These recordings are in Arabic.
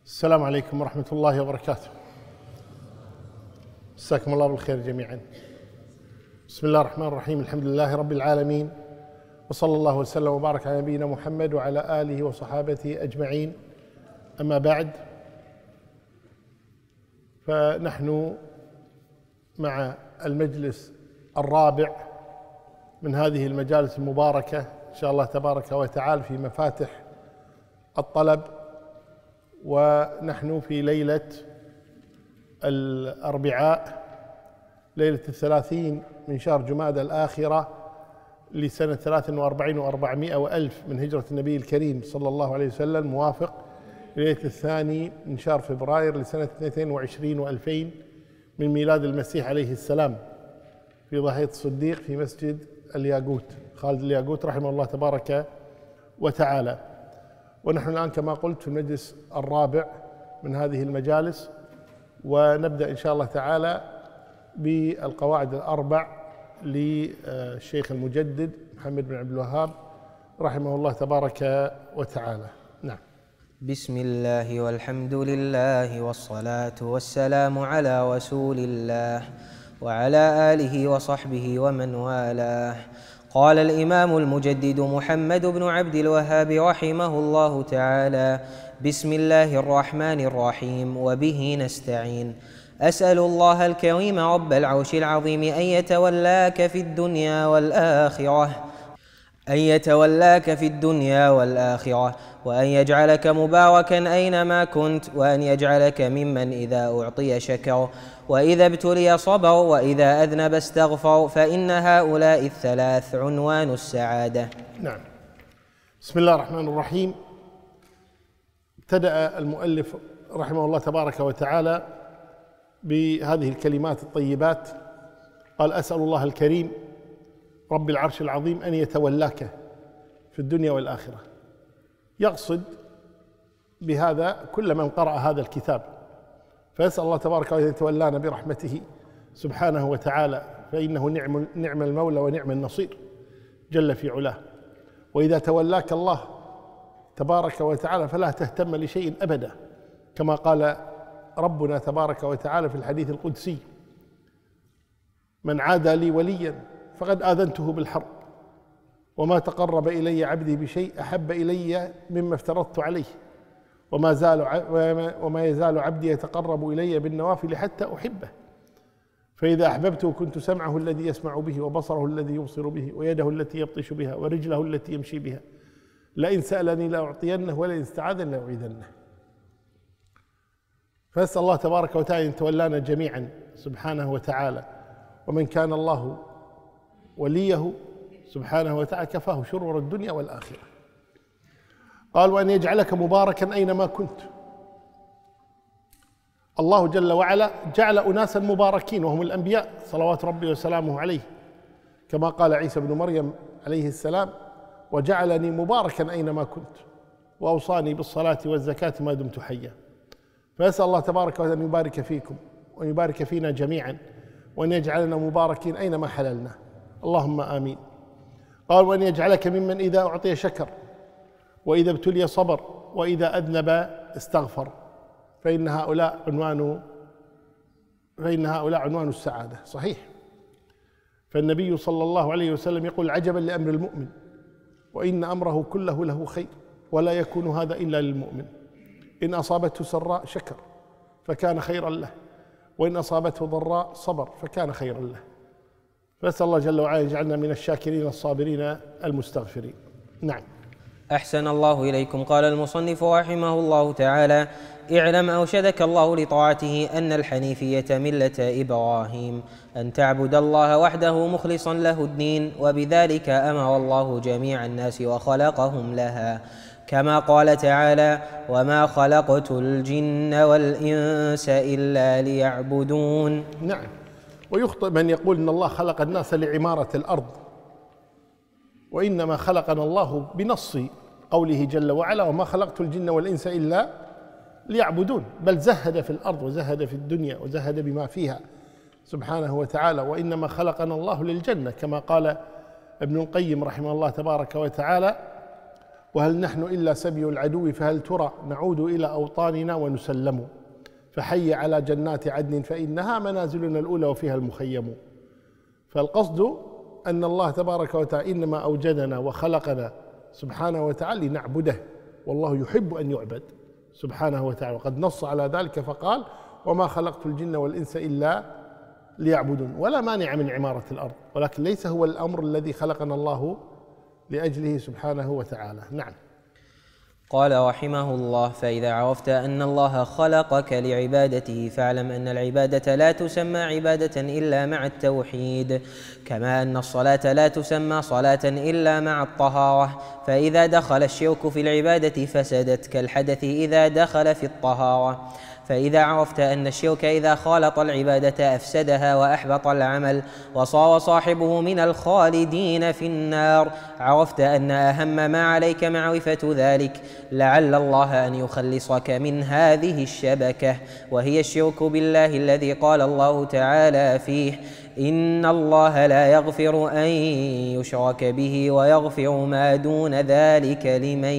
السلام عليكم ورحمة الله وبركاته. مساكم الله بالخير جميعا. بسم الله الرحمن الرحيم، الحمد لله رب العالمين، وصلى الله وسلم وبارك على نبينا محمد وعلى آله وصحابته أجمعين. أما بعد، فنحن مع المجلس الرابع من هذه المجالس المباركة إن شاء الله تبارك وتعالى في مفاتح الطلب، ونحن في ليلة الأربعاء، ليلة 30 من شهر جمادى الآخرة لسنة 43 و400 وألف من هجرة النبي الكريم صلى الله عليه وسلم، موافق ليلة 2 من شهر فبراير لسنة 22 و2000 من ميلاد المسيح عليه السلام، في ضاحية الصديق في مسجد الياقوت، خالد الياقوت رحمه الله تبارك وتعالى. ونحن الآن كما قلت في المجلس الرابع من هذه المجالس، ونبدأ إن شاء الله تعالى بالقواعد الأربع للشيخ المجدد محمد بن عبد الوهاب رحمه الله تبارك وتعالى. نعم. بسم الله والحمد لله والصلاة والسلام على رسول الله وعلى آله وصحبه ومن والاه. قال الإمام المجدد محمد بن عبد الوهاب رحمه الله تعالى: بسم الله الرحمن الرحيم، وبه نستعين. أسأل الله الكريم رب العرش العظيم أن يتولاك في الدنيا والآخرة، وأن يجعلك مباركا أينما كنت، وأن يجعلك ممن إذا أعطي شكر، وإذا ابتلي صبر، وإذا أذنب استغفر، فإن هؤلاء الثلاث عنوان السعادة. نعم. بسم الله الرحمن الرحيم. ابتدأ المؤلف رحمه الله تبارك وتعالى بهذه الكلمات الطيبات، قال: أسأل الله الكريم رب العرش العظيم أن يتولاك في الدنيا والآخرة. يقصد بهذا كل من قرأ هذا الكتاب، فيسأل الله تبارك وتعالى أن يتولانا برحمته سبحانه وتعالى، فإنه نعم المولى ونعم النصير جل في علاه. وإذا تولاك الله تبارك وتعالى فلا تهتم لشيء أبدا، كما قال ربنا تبارك وتعالى في الحديث القدسي: من عادى لي وليا فقد آذنته بالحرب، وما تقرب إلي عبدي بشيء أحب إلي مما افترضت عليه، وما يزال عبدي يتقرب إلي بالنوافل حتى أحبه، فإذا أحببته كنت سمعه الذي يسمع به، وبصره الذي يبصر به، ويده التي يبطش بها، ورجله التي يمشي بها، لئن سألني لأعطينه، ولئن استعاذني لأعيذنه. فأسأل الله تبارك وتعالى أن يتولانا جميعا سبحانه وتعالى، ومن كان الله وليه سبحانه وتعالى كفاه شرور الدنيا والآخرة. قال: وأن يجعلك مباركا أينما كنت. الله جل وعلا جعل أناسا مباركين وهم الأنبياء صلوات ربي وسلامه عليه، كما قال عيسى بن مريم عليه السلام: وجعلني مباركا أينما كنت وأوصاني بالصلاة والزكاة ما دمت حيا. فأسأل الله تبارك وتعالى أن يبارك فيكم وأن يبارك فينا جميعا، وأن يجعلنا مباركين أينما حللنا، اللهم آمين. قال: وأن يجعلك ممن إذا أعطي شكر، وإذا ابتلي صبر، وإذا أذنب استغفر، فإن هؤلاء عنوان السعادة. صحيح. فالنبي صلى الله عليه وسلم يقول: عجبا لأمر المؤمن، وإن أمره كله له خير، ولا يكون هذا إلا للمؤمن. إن أصابته سراء شكر فكان خيرا له، وإن أصابته ضراء صبر فكان خيرا له. فأسأل الله جل وعلا يجعلنا من الشاكرين الصابرين المستغفرين. نعم. أحسن الله إليكم. قال المصنف رحمه الله تعالى: اعلم أرشدك الله لطاعته أن الحنيفية ملة إبراهيم، أن تعبد الله وحده مخلصا له الدين، وبذلك أمر الله جميع الناس وخلقهم لها، كما قال تعالى: وما خلقت الجن والإنس إلا ليعبدون. نعم. ويخطئ من يقول إن الله خلق الناس لعمارة الأرض، وإنما خلقنا الله بنص قوله جل وعلا: وما خلقت الجن والإنس إلا ليعبدون، بل زهد في الأرض وزهد في الدنيا وزهد بما فيها سبحانه وتعالى. وإنما خلقنا الله للجنة، كما قال ابن القيم رحمه الله تبارك وتعالى: وهل نحن إلا سبي العدو فهل ترى نعود إلى أوطاننا ونسلم فحي على جنات عدن فإنها منازلنا الأولى وفيها المخيم. فالقصد أن الله تبارك وتعالى إنما أوجدنا وخلقنا سبحانه وتعالى لنعبده، والله يحب أن يعبد سبحانه وتعالى، وقد نص على ذلك فقال وما خلقت الجن والإنس إلا ليعبدون. ولا مانع من عمارة الأرض، ولكن ليس هو الأمر الذي خلقنا الله لأجله سبحانه وتعالى. نعم. قال رحمه الله: فإذا عرفت أن الله خلقك لعبادته فاعلم أن العبادة لا تسمى عبادة إلا مع التوحيد، كما أن الصلاة لا تسمى صلاة إلا مع الطهارة، فإذا دخل الشرك في العبادة فسدت كالحدث إذا دخل في الطهارة. فإذا عرفت أن الشرك إذا خالط العبادة أفسدها وأحبط العمل وصار صاحبه من الخالدين في النار، عرفت أن أهم ما عليك معرفة ذلك، لعل الله أن يخلصك من هذه الشبكة، وهي الشرك بالله الذي قال الله تعالى فيه: إن الله لا يغفر أن يشرك به ويغفر ما دون ذلك لمن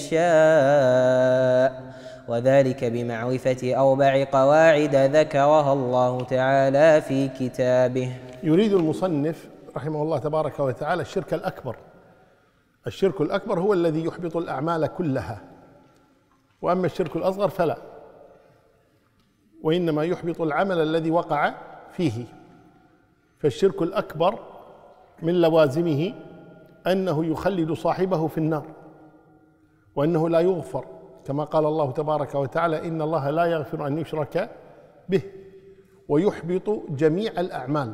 يشاء، وذلك بمعرفة 4 قواعد ذكرها الله تعالى في كتابه. يريد المصنف رحمه الله تبارك وتعالى الشرك الأكبر. الشرك الأكبر هو الذي يحبط الأعمال كلها، وأما الشرك الأصغر فلا، وإنما يحبط العمل الذي وقع فيه. فالشرك الأكبر من لوازمه أنه يخلد صاحبه في النار، وأنه لا يغفر، كما قال الله تبارك وتعالى: إن الله لا يغفر أن يشرك به، ويحبط جميع الأعمال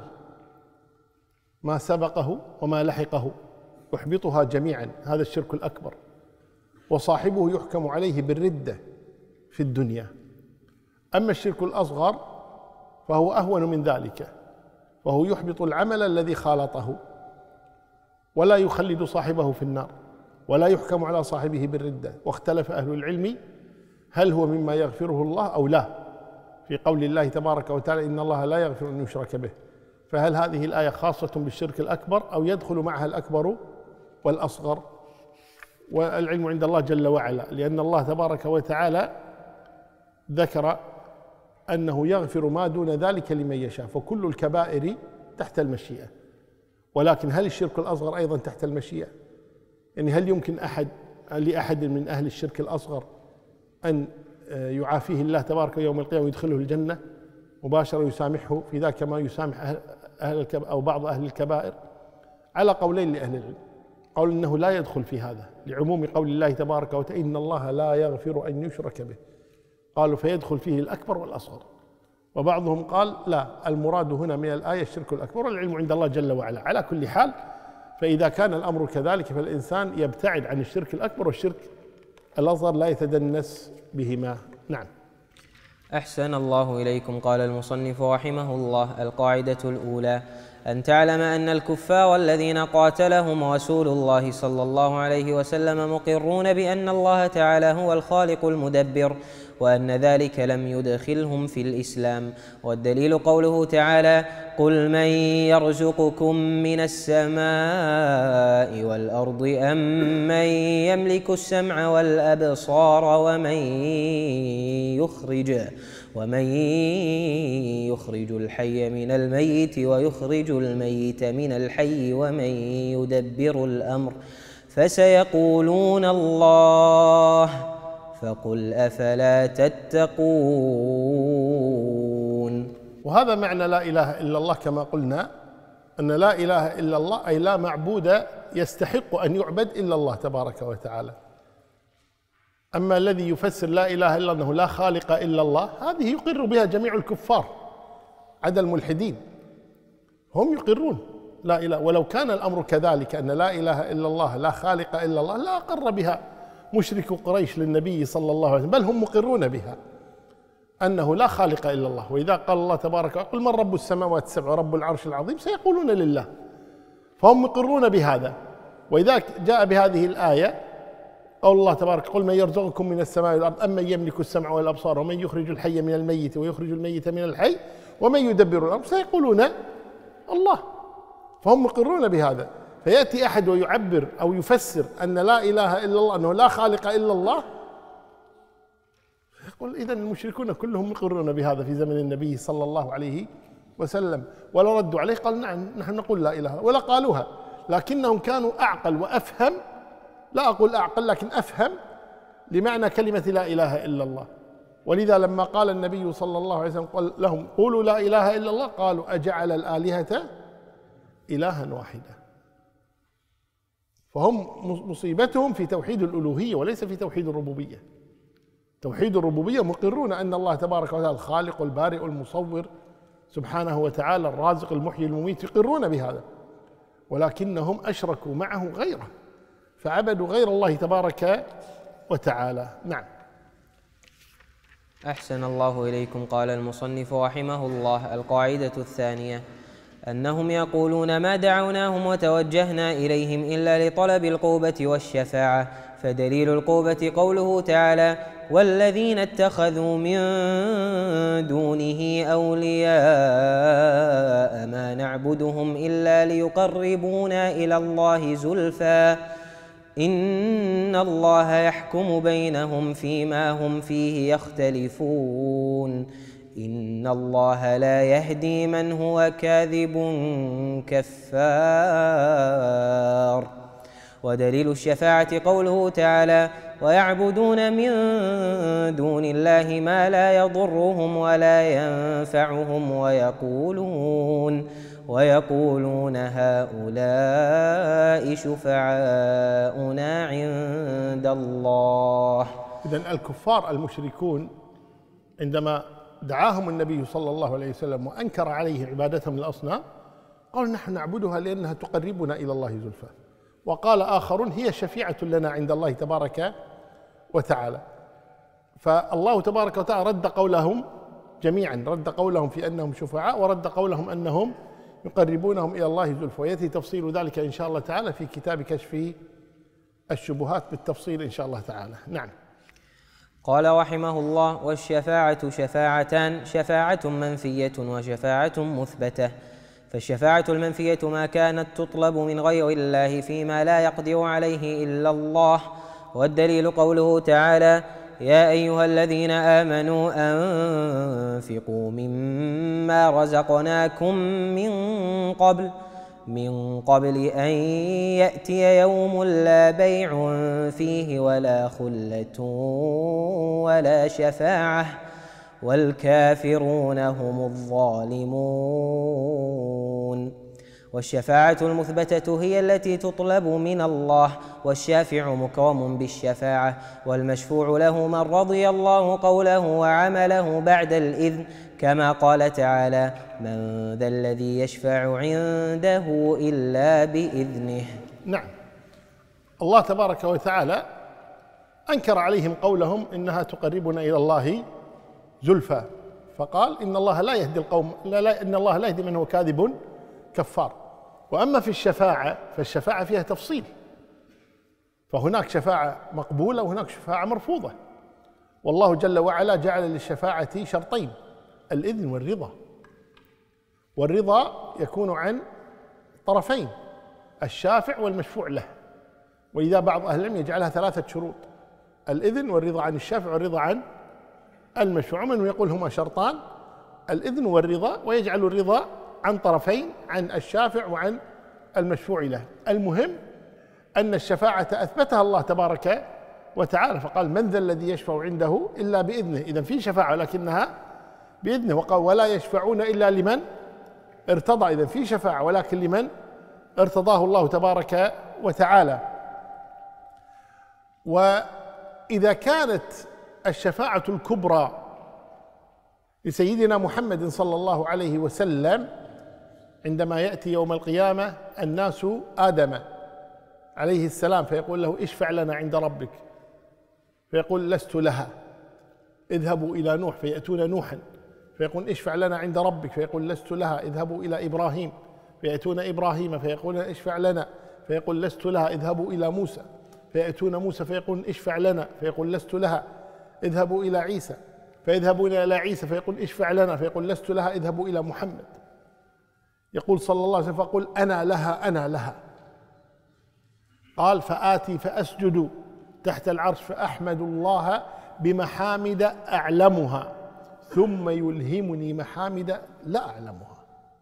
ما سبقه وما لحقه، يحبطها جميعا. هذا الشرك الأكبر، وصاحبه يحكم عليه بالردة في الدنيا. أما الشرك الأصغر فهو أهون من ذلك، وهو يحبط العمل الذي خالطه، ولا يخلد صاحبه في النار، ولا يحكم على صاحبه بالردة. واختلف أهل العلم هل هو مما يغفره الله أو لا، في قول الله تبارك وتعالى: إن الله لا يغفر أن يشرك به. فهل هذه الآية خاصة بالشرك الأكبر أو يدخل معها الأكبر والأصغر؟ والعلم عند الله جل وعلا، لأن الله تبارك وتعالى ذكر أنه يغفر ما دون ذلك لمن يشاء، فكل الكبائر تحت المشيئة. ولكن هل الشرك الأصغر أيضا تحت المشيئة؟ يعني هل يمكن لأحد من أهل الشرك الأصغر أن يعافيه الله تبارك يوم القيامة ويدخله الجنة مباشرة، يسامحه في ذاك كما يسامح أهل أو بعض أهل الكبائر؟ على قولين لأهل العلم. قول إنه لا يدخل في هذا لعموم قول الله تبارك وتعالى: إن الله لا يغفر أن يشرك به، قالوا فيدخل فيه الأكبر والأصغر. وبعضهم قال لا، المراد هنا من الآية الشرك الأكبر، والعلم عند الله جل وعلا. على كل حال، فإذا كان الأمر كذلك فالإنسان يبتعد عن الشرك الأكبر، والشرك الأصغر لا يتدنس بهما. نعم. أحسن الله إليكم. قال المصنف رحمه الله: القاعدة الأولى: أن تعلم أن الكفار الذين قاتلهم رسول الله صلى الله عليه وسلم مقرون بأن الله تعالى هو الخالق المدبر، وأن ذلك لم يدخلهم في الإسلام. والدليل قوله تعالى: قل من يرزقكم من السماء والأرض أم من يملك السمع والأبصار ومن يخرج الحي من الميت ويخرج الميت من الحي ومن يدبر الأمر، فسيقولون الله، فقل أفلا تتقون. وهذا معنى لا إله إلا الله، كما قلنا أن لا إله إلا الله أي لا معبود يستحق أن يعبد إلا الله تبارك وتعالى. أما الذي يفسر لا إله إلا أنه لا خالق إلا الله، هذه يقر بها جميع الكفار عدا الملحدين، هم يقرون لا إله. ولو كان الأمر كذلك أن لا إله إلا الله لا خالق إلا الله لا أقر بها مشرك قريش للنبي صلى الله عليه وسلم، بل هم مقرون بها أنه لا خالق إلا الله. وإذا قال الله تبارك: قل من رب السماوات السبع ورب العرش العظيم، سيقولون لله، فهم مقرون بهذا. وإذا جاء بهذه الآية قول الله تبارك: قل من يرزقكم من السماء والأرض أم من يملك السمع والأبصار ومن يخرج الحي من الميت ويخرج الميت من الحي ومن يدبر الأمر، سيقولون الله، فهم مقرون بهذا. فيأتي أحد ويعبر أو يفسر أن لا إله إلا الله، أنه لا خالق إلا الله، يقول إذن المشركون كلهم يقرون بهذا في زمن النبي صلى الله عليه وسلم. ولا ردوا عليه قال نعم نحن نقول لا إله، ولا قالوها، لكنهم كانوا أعقل وأفهم، لا أقول أعقل لكن أفهم لمعنى كلمة لا إله إلا الله. ولذا لما قال النبي صلى الله عليه وسلم قال لهم قولوا لا إله إلا الله، قالوا أجعل الآلهة إلها واحدا. فهم مصيبتهم في توحيد الألوهية وليس في توحيد الربوبية. توحيد الربوبية مقرون أن الله تبارك وتعالى الخالق البارئ المصور سبحانه وتعالى الرازق المحيي المميت، يقرون بهذا، ولكنهم أشركوا معه غيره فعبدوا غير الله تبارك وتعالى. نعم. أحسن الله إليكم. قال المصنف رحمه الله: القاعدة الثانية أنهم يقولون ما دعوناهم وتوجهنا إليهم إلا لطلب القربة والشفاعة، فدليل القربة قوله تعالى: والذين اتخذوا من دونه أولياء ما نعبدهم إلا ليقربونا إلى الله زلفى إن الله يحكم بينهم فيما هم فيه يختلفون إن الله لا يهدي من هو كاذب كفار. ودليل الشفاعة قوله تعالى: ويعبدون من دون الله ما لا يضرهم ولا ينفعهم ويقولون هؤلاء شفعاؤنا عند الله. إذن الكفار المشركون عندما دعاهم النبي صلى الله عليه وسلم وأنكر عليه عبادتهم للأصنام قالوا نحن نعبدها لأنها تقربنا إلى الله زلفى، وقال آخرون هي شفيعة لنا عند الله تبارك وتعالى. فالله تبارك وتعالى رد قولهم جميعا، رد قولهم في أنهم شفعاء، ورد قولهم أنهم يقربونهم إلى الله زلفى، ويأتي تفصيل ذلك إن شاء الله تعالى في كتاب كشف الشبهات بالتفصيل إن شاء الله تعالى. نعم. قال رحمه الله: والشفاعة شفاعتان: شفاعة منفية وشفاعة مثبتة. فالشفاعة المنفية ما كانت تطلب من غير الله فيما لا يقدر عليه إلا الله، والدليل قوله تعالى: يا أيها الذين آمنوا أنفقوا مما رزقناكم من قبل أن يأتي يوم لا بيع فيه ولا خلة ولا شفاعة والكافرون هم الظالمون. والشفاعة المثبتة هي التي تطلب من الله، والشافع مكرم بالشفاعة، والمشفوع له من رضي الله قوله وعمله بعد الإذن، كما قال تعالى: من ذا الذي يشفع عنده إلا بإذنه. نعم. الله تبارك وتعالى أنكر عليهم قولهم إنها تقربنا إلى الله زلفى، فقال إن الله لا يهدي القوم إن الله لا يهدي من هو كاذب كفار. وأما في الشفاعة فالشفاعة فيها تفصيل، فهناك شفاعة مقبولة وهناك شفاعة مرفوضة، والله جل وعلا جعل للشفاعة شرطين: الإذن والرضا. والرضا يكون عن طرفين: الشافع والمشفوع له، ولذا بعض أهل العلم يجعلها 3 شروط: الإذن والرضا عن الشافع والرضا عن المشفوع، ومن يقول هما شرطان: الإذن والرضا، ويجعل الرضا عن طرفين: عن الشافع وعن المشفوع له. المهم أن الشفاعة أثبتها الله تبارك وتعالى، فقال: من ذا الذي يشفع عنده إلا بإذنه. إذن في شفاعة لكنها بإذنه، وقال: ولا يشفعون إلا لمن ارتضى. إذن في شفاعة ولكن لمن ارتضاه الله تبارك وتعالى. وإذا كانت الشفاعة الكبرى لسيدنا محمد صلى الله عليه وسلم عندما يأتي يوم القيامة الناس آدم عليه السلام فيقول له: اشفع لنا عند ربك، فيقول: لست لها. اذهبوا إلى نوح، فيأتون نوحا فيقول: اشفع لنا عند ربك، فيقول: لست لها. اذهبوا إلى إبراهيم، فيأتون إبراهيم فيقول: اشفع لنا، فيقول: لست لها. اذهبوا إلى موسى، فيأتون موسى فيقول: اشفع لنا، فيقول: لست لها. اذهبوا إلى عيسى، فيذهبون إلى عيسى فيقول: اشفع لنا، فيقول: لست لها. اذهبوا إلى محمد، يقول صلى الله عليه وسلم: فقل أنا لها أنا لها. قال فآتي فأسجد تحت العرش فأحمد الله بمحامد أعلمها ثم يلهمني محامد لا أعلمها،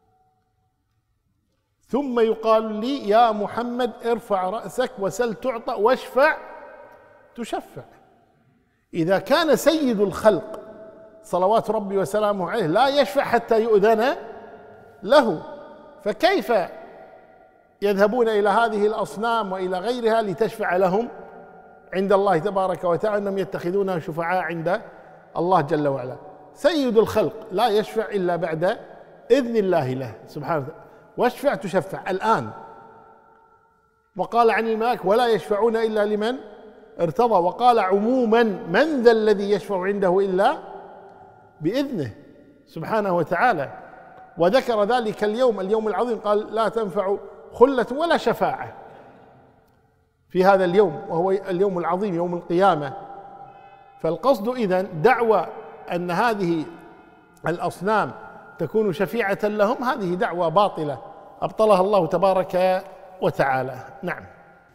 ثم يقال لي يا محمد ارفع رأسك وسل تعطى واشفع تشفع. إذا كان سيد الخلق صلوات ربي وسلامه عليه لا يشفع حتى يؤذن له، فكيف يذهبون إلى هذه الأصنام وإلى غيرها لتشفع لهم عند الله تبارك وتعالى، أنهم يتخذونها شفعاء عند الله جل وعلا. سيد الخلق لا يشفع إلا بعد إذن الله له سبحانه وتعالى، واشفع تشفع الآن. وقال عن الملائكة ولا يشفعون إلا لمن ارتضى، وقال عموما من ذا الذي يشفع عنده إلا بإذنه سبحانه وتعالى. وذكر ذلك اليوم العظيم، قال لا تنفع خلة ولا شفاعة في هذا اليوم، وهو اليوم العظيم يوم القيامة. فالقصد إذن دعوى أن هذه الأصنام تكون شفيعة لهم، هذه دعوى باطلة أبطلها الله تبارك وتعالى. نعم.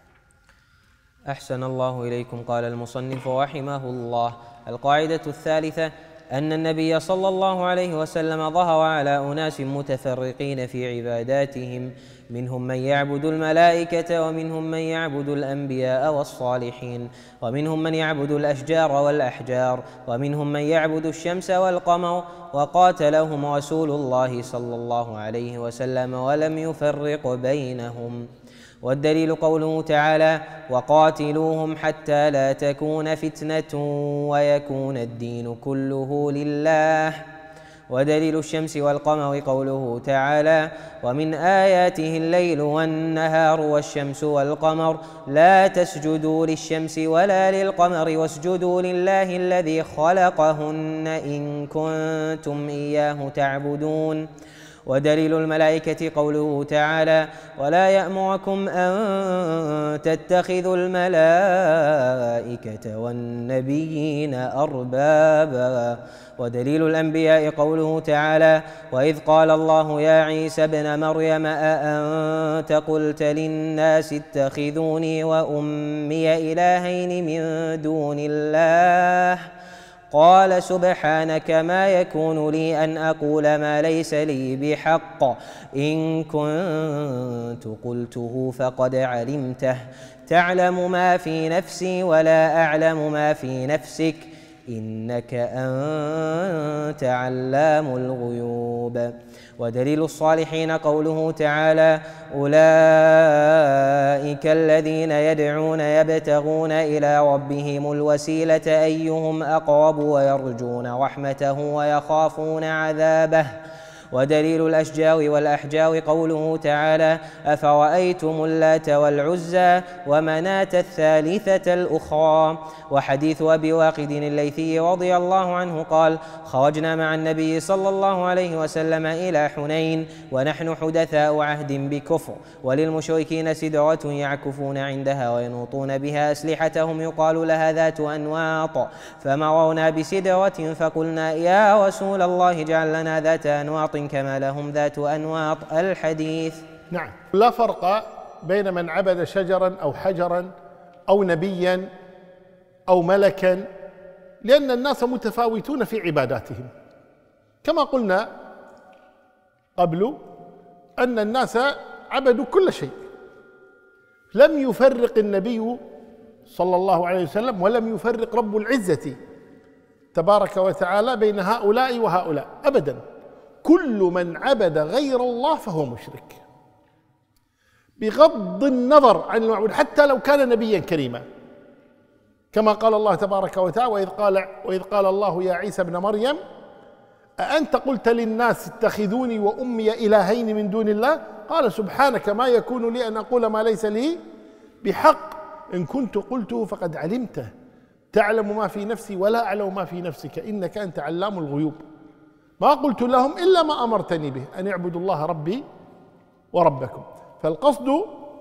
أحسن الله إليكم. قال المصنف رحمه الله: القاعدة الثالثة أن النبي صلى الله عليه وسلم ظهر على أناس متفرقين في عباداتهم، منهم من يعبد الملائكة، ومنهم من يعبد الأنبياء والصالحين، ومنهم من يعبد الأشجار والأحجار، ومنهم من يعبد الشمس والقمر، وقاتلهم رسول الله صلى الله عليه وسلم ولم يفرق بينهم. والدليل قوله تعالى: وقاتلوهم حتى لا تكون فتنة ويكون الدين كله لله. ودليل الشمس والقمر قوله تعالى: ومن آياته الليل والنهار والشمس والقمر لا تسجدوا للشمس ولا للقمر واسجدوا لله الذي خلقهن إن كنتم إياه تعبدون. ودليل الملائكة قوله تعالى: ولا يأمركم أن تتخذوا الملائكة والنبيين أربابا. ودليل الأنبياء قوله تعالى: وإذ قال الله يا عيسى ابن مريم أأنت قلت للناس اتخذوني وأمي إلهين من دون الله قال سبحانك ما يكون لي أن أقول ما ليس لي بحق إن كنت قلته فقد علمته تعلم ما في نفسي ولا أعلم ما في نفسك إنك أنت علام الغيوب. ودليل الصالحين قوله تعالى: أولئك الذين يدعون يبتغون إلى ربهم الوسيلة أيهم أقرب ويرجون رحمته ويخافون عذابه. ودليل الأشجار والأحجار قوله تعالى: أفرأيتم اللات والعزى ومناة الثالثة الأخرى. وحديث أبي واقد الليثي رضي الله عنه قال: خرجنا مع النبي صلى الله عليه وسلم إلى حنين ونحن حدثاء عهد بكفر، وللمشركين سدرة يعكفون عندها وينوطون بها أسلحتهم يقال لها ذات أنواط، فمررنا بسدرة فقلنا يا رسول الله اجعل لنا ذات أنواط كما لهم ذات أنواط. الحديث. نعم. لا فرق بين من عبد شجرا أو حجرا أو نبيا أو ملكا، لأن الناس متفاوتون في عباداتهم، كما قلنا قبل أن الناس عبدوا كل شيء، لم يفرق النبي صلى الله عليه وسلم ولم يفرق رب العزة تبارك وتعالى بين هؤلاء وهؤلاء أبدا. كل من عبد غير الله فهو مشرك بغض النظر عن المعبود، حتى لو كان نبيا كريما، كما قال الله تبارك وتعالى: وإذ قال الله يا عيسى ابن مريم أأنت قلت للناس اتخذوني وأمي إلهين من دون الله قال سبحانك ما يكون لي أن أقول ما ليس لي بحق إن كنت قلته فقد علمته تعلم ما في نفسي ولا أعلم ما في نفسك إنك أنت علام الغيوب. ما قلت لهم إلا ما أمرتني به أن اعبدوا الله ربي وربكم. فالقصد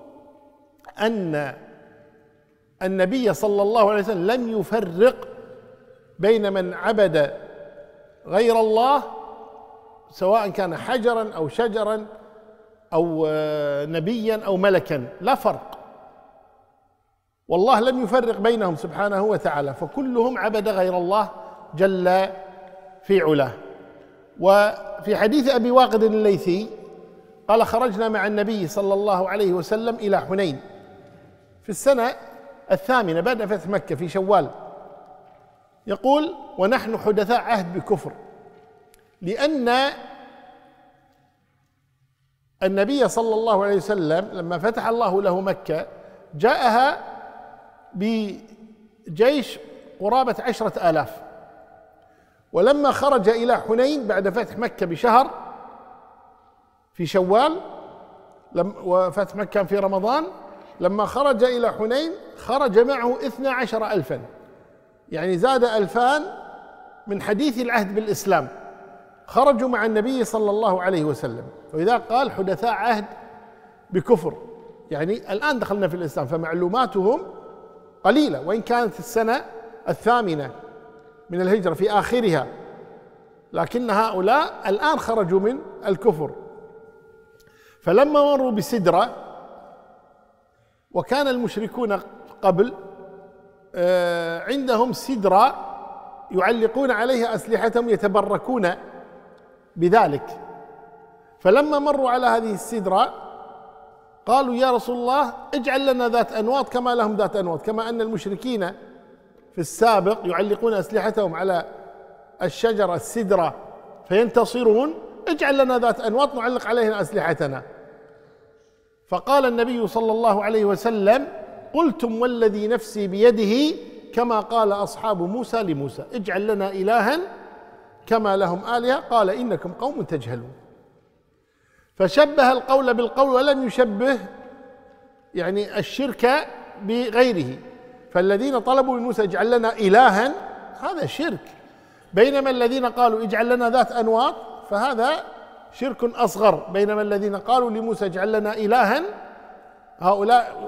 أن النبي صلى الله عليه وسلم لم يفرق بين من عبد غير الله سواء كان حجرا أو شجرا أو نبيا أو ملكا، لا فرق. والله لم يفرق بينهم سبحانه وتعالى، فكلهم عبد غير الله جل في علاه. وفي حديث أبي واقد الليثي قال: خرجنا مع النبي صلى الله عليه وسلم إلى حنين في السنة 8 بعد فتح مكة في شوال. يقول: ونحن حدثاء عهد بكفر، لأن النبي صلى الله عليه وسلم لما فتح الله له مكة جاءها بجيش قرابة 10,000، ولما خرج إلى حنين بعد فتح مكة بشهر في شوال، وفتح مكة كان في رمضان، لما خرج إلى حنين خرج معه 12,000، يعني زاد 2000 من حديث العهد بالإسلام، خرجوا مع النبي صلى الله عليه وسلم. وإذا قال حدثاء عهد بكفر، يعني الآن دخلنا في الإسلام، فمعلوماتهم قليلة، وإن كانت السنة 8 من الهجرة في آخرها، لكن هؤلاء الآن خرجوا من الكفر. فلما مروا بسدرة، وكان المشركون قبل عندهم سدرة يعلقون عليها أسلحتهم يتبركون بذلك، فلما مروا على هذه السدرة قالوا: يا رسول الله اجعل لنا ذات أنواط كما لهم ذات أنواط، كما أن المشركين في السابق يعلقون أسلحتهم على الشجرة السدرة فينتصرون، اجعل لنا ذات أنواط نعلق عليها أسلحتنا. فقال النبي صلى الله عليه وسلم: قلتم والذي نفسي بيده كما قال أصحاب موسى لموسى، اجعل لنا إلها كما لهم آلهة، قال إنكم قوم تجهلون. فشبه القول بالقول ولم يشبه يعني الشرك بغيره. فالذين طلبوا من موسى اجعل لنا إلها هذا شرك، بينما الذين قالوا اجعل لنا ذات أنواط فهذا شرك أصغر. بينما الذين قالوا لموسى اجعل لنا إلها هؤلاء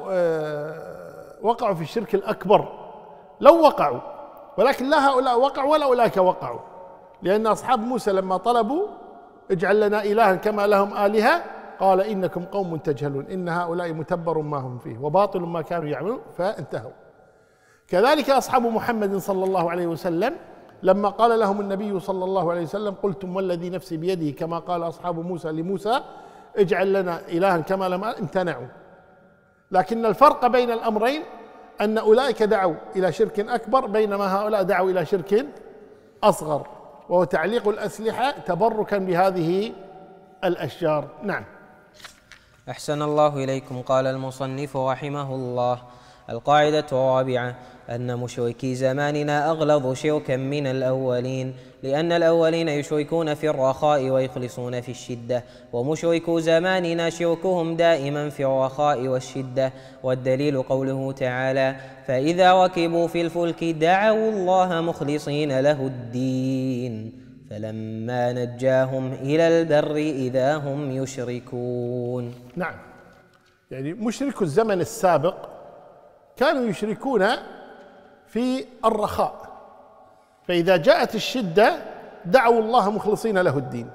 وقعوا في الشرك الأكبر لو وقعوا، ولكن لا هؤلاء وقعوا ولا أولئك وقعوا، لأن أصحاب موسى لما طلبوا اجعل لنا إلها كما لهم آلهة قال إنكم قوم تجهلون، إن هؤلاء متبر ما هم فيه وباطل ما كانوا يعملون، فانتهوا. كذلك أصحاب محمد صلى الله عليه وسلم لما قال لهم النبي صلى الله عليه وسلم: قلتم والذي نفسي بيده كما قال أصحاب موسى لموسى اجعل لنا إلها كما لهم، امتنعوا. لكن الفرق بين الأمرين أن أولئك دعوا إلى شرك أكبر، بينما هؤلاء دعوا إلى شرك أصغر، وهو تعليق الأسلحة تبركا بهذه الأشجار. نعم. أحسن الله إليكم. قال المصنف رحمه الله: القاعدة الرابعة أن مشركي زماننا أغلظ شركا من الأولين، لأن الأولين يشركون في الرخاء ويخلصون في الشدة، ومشركو زماننا شركهم دائما في الرخاء والشدة. والدليل قوله تعالى: فإذا ركبوا في الفلك دعوا الله مخلصين له الدين فلما نجاهم إلى البر إذا هم يشركون. نعم، يعني مشركو الزمن السابق كانوا يشركون في الرخاء، فإذا جاءت الشدة دعوا الله مخلصين له الدين.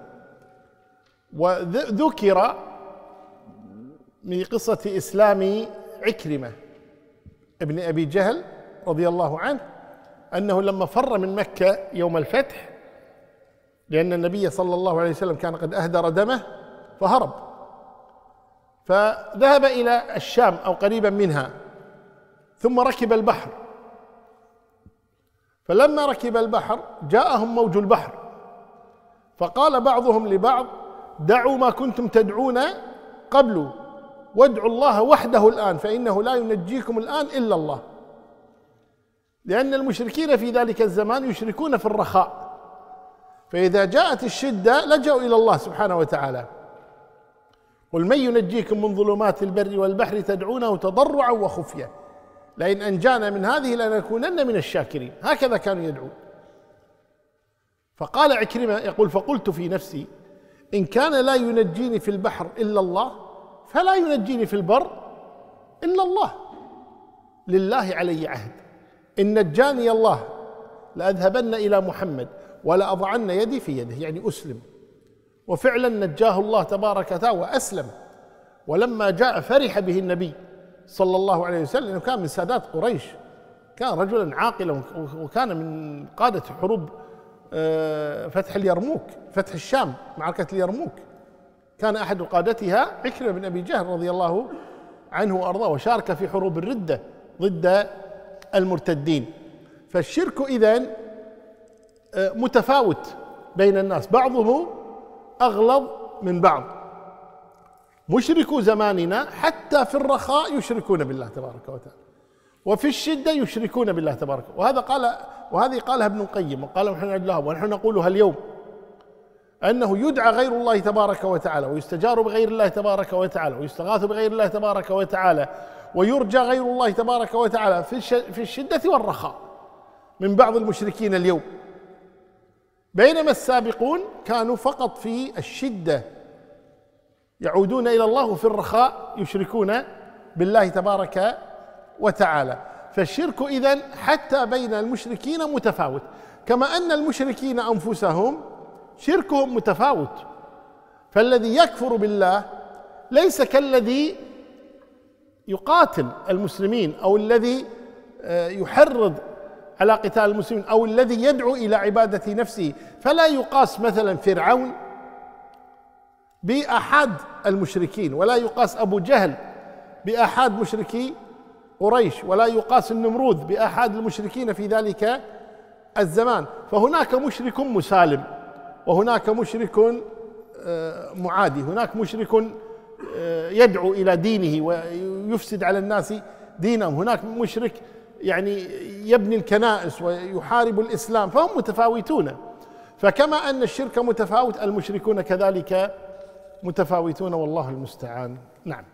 وذكر من قصة إسلام عكرمة ابن أبي جهل رضي الله عنه أنه لما فر من مكة يوم الفتح، لأن النبي صلى الله عليه وسلم كان قد أهدر دمه فهرب، فذهب إلى الشام أو قريبا منها، ثم ركب البحر. فلما ركب البحر جاءهم موج البحر، فقال بعضهم لبعض: دعوا ما كنتم تدعون قبل وادعوا الله وحده الآن فإنه لا ينجيكم الآن إلا الله. لأن المشركين في ذلك الزمان يشركون في الرخاء، فإذا جاءت الشدة لجأوا إلى الله سبحانه وتعالى: قل من ينجيكم من ظلمات البر والبحر تدعونه تضرعا وخفية لئن أنجانا من هذه لنكونن من الشاكرين. هكذا كانوا يدعون. فقال عكرمة يقول: فقلت في نفسي إن كان لا ينجيني في البحر إلا الله فلا ينجيني في البر إلا الله، لله علي عهد إن نجاني الله لأذهبن إلى محمد ولأضعن يدي في يده، يعني أسلم. وفعلا نجاه الله تبارك وتعالى وأسلم، ولما جاء فرح به النبي صلى الله عليه وسلم، لأنه كان من سادات قريش، كان رجلا عاقلا، وكان من قادة حروب فتح اليرموك، فتح الشام، معركة اليرموك، كان أحد قادتها عكرمة بن أبي جهل رضي الله عنه وأرضاه، وشارك في حروب الردة ضد المرتدين. فالشرك إذن متفاوت بين الناس، بعضه أغلظ من بعض. مشركو زماننا حتى في الرخاء يشركون بالله تبارك وتعالى، وفي الشدة يشركون بالله تبارك وتعالى. وهذه قالها ابن القيم، وقال محمد عبد الوهاب، ونحن نقولها اليوم، أنه يدعى غير الله تبارك وتعالى، ويستجار بغير الله تبارك وتعالى، ويستغاث بغير الله تبارك وتعالى، ويرجى غير الله تبارك وتعالى في الشدة والرخاء من بعض المشركين اليوم، بينما السابقون كانوا فقط في الشدة يعودون إلى الله، وفي الرخاء يشركون بالله تبارك وتعالى. فالشرك إذن حتى بين المشركين متفاوت، كما أن المشركين أنفسهم شركهم متفاوت. فالذي يكفر بالله ليس كالذي يقاتل المسلمين، أو الذي يحرض على قتال المسلمين، أو الذي يدعو إلى عبادة نفسه. فلا يقاس مثلا فرعون بأحد المشركين، ولا يقاس أبو جهل بأحد مشركي قريش، ولا يقاس النمرود بأحد المشركين في ذلك الزمان. فهناك مشرك مسالم، وهناك مشرك معادي، هناك مشرك يدعو إلى دينه ويفسد على الناس دينهم، هناك مشرك يعني يبني الكنائس ويحارب الإسلام، فهم متفاوتون. فكما أن الشرك متفاوت، المشركون كذلك متفاوتون، والله المستعان. نعم.